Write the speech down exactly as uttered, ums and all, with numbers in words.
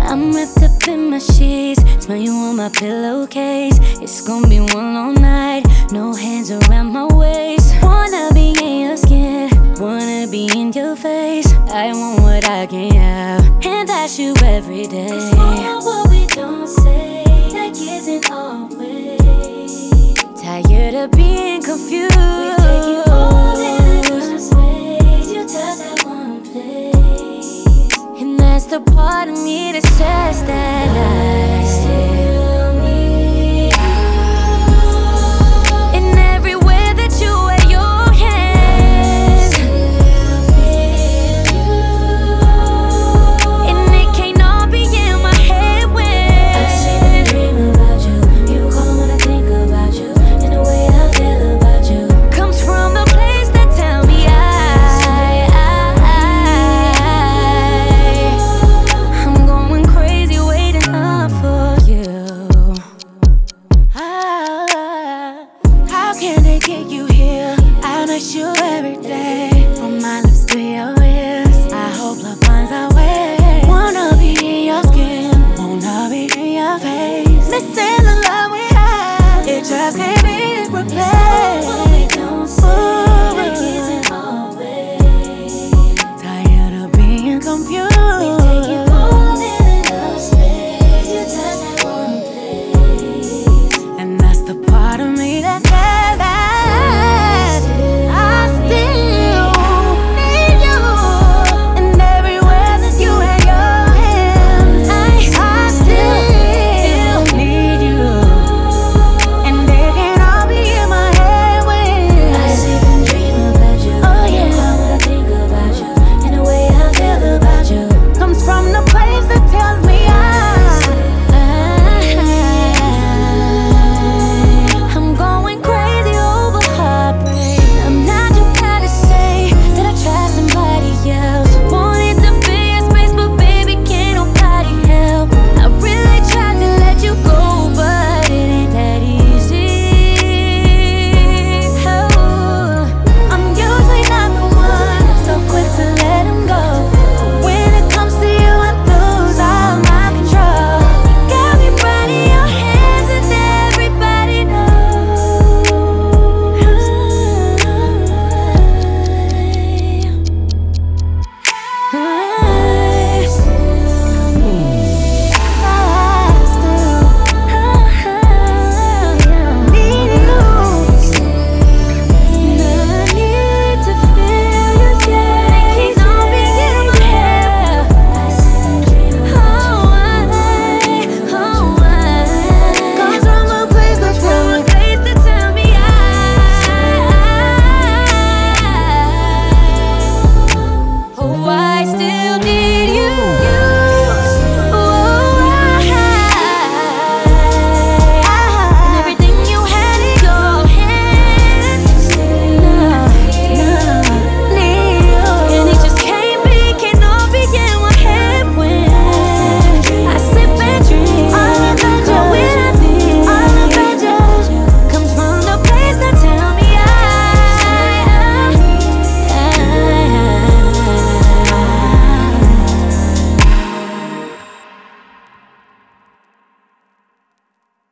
I'm wrapped up in my sheets, smell you on my pillowcase. It's gonna be one long night, no hands around my waist. Wanna be in your skin, wanna be in your face. I want what I can't have, and that's you every day. It's all what we don't say, that isn't always. Tired of being confused. We take you all in one space. You touch that one place, and that's the part of me that says that I